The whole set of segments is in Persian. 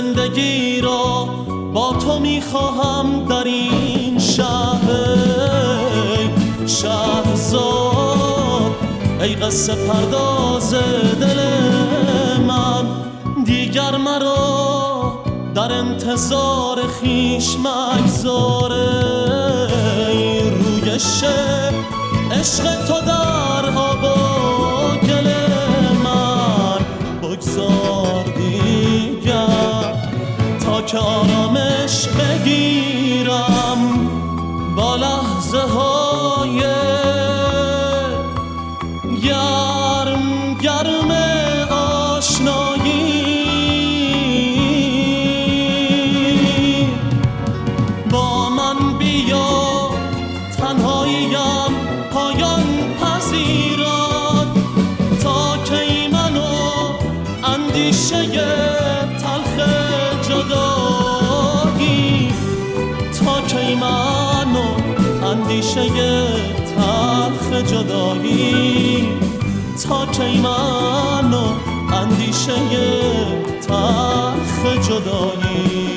زندگی را با تو میخواهم در این شهر. شهرزاد ای قصه پرداز دل من، دیگر مرا در انتظار خیش مگذار. ای روی شب عشق تو در آب و گل من بگذار دیگر، تا که آرامش بگیرم با لحظه های گرم گرم آشنایی. با من بیا تنهاییم پایان پذیرد، تا کی منو اندیشه تلخ جدایی، تا کی منو اندیشه تلخ جدایی، تا کی منو اندیشه تلخ جدایی.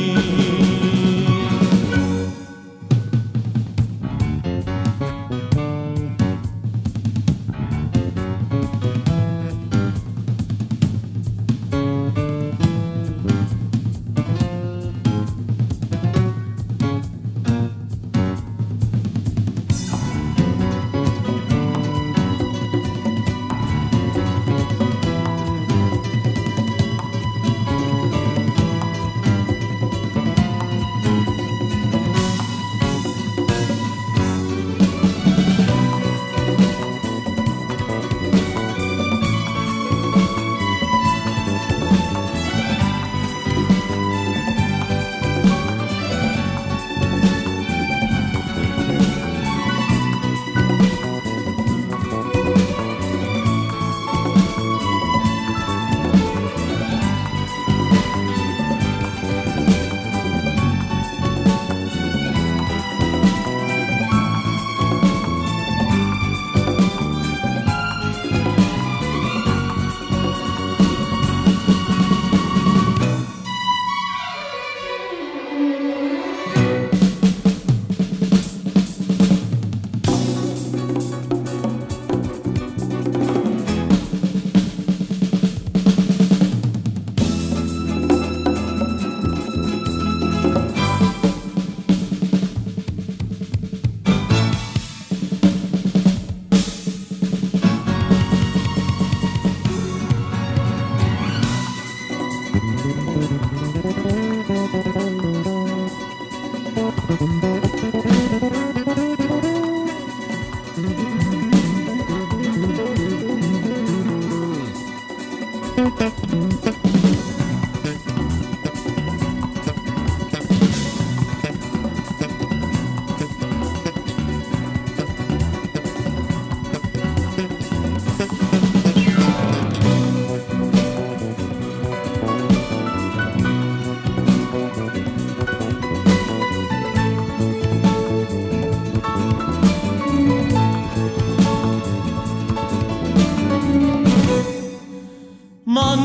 من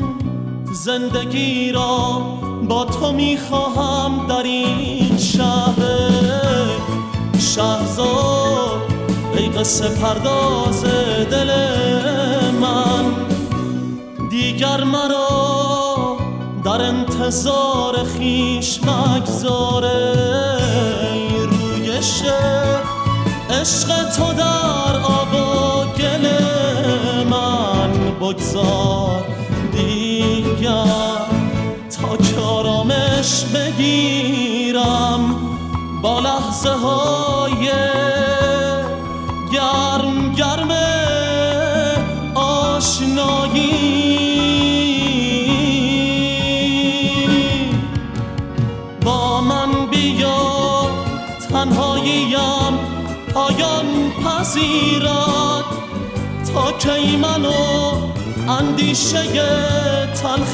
زندگی را با تو میخواهم در این شهر. شهرزاد ای قصه پرداز دل من، دیگر مرا در انتظار خیش مگذار. ای روی شب عشق تو در آب و گل من بگذار دیگر، تا که آرامش بگیرم با لحظه های گرم گرم آشنایی. با من بیا تنهاییم پایان پذیرد، تا کی منو اندیشه تلخ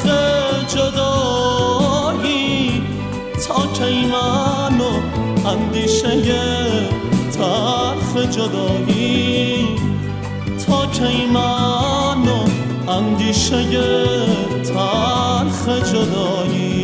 جدایی، تا کی منو اندیشه تلخ جدایی، تا کی منو اندیشه تلخ جدایی.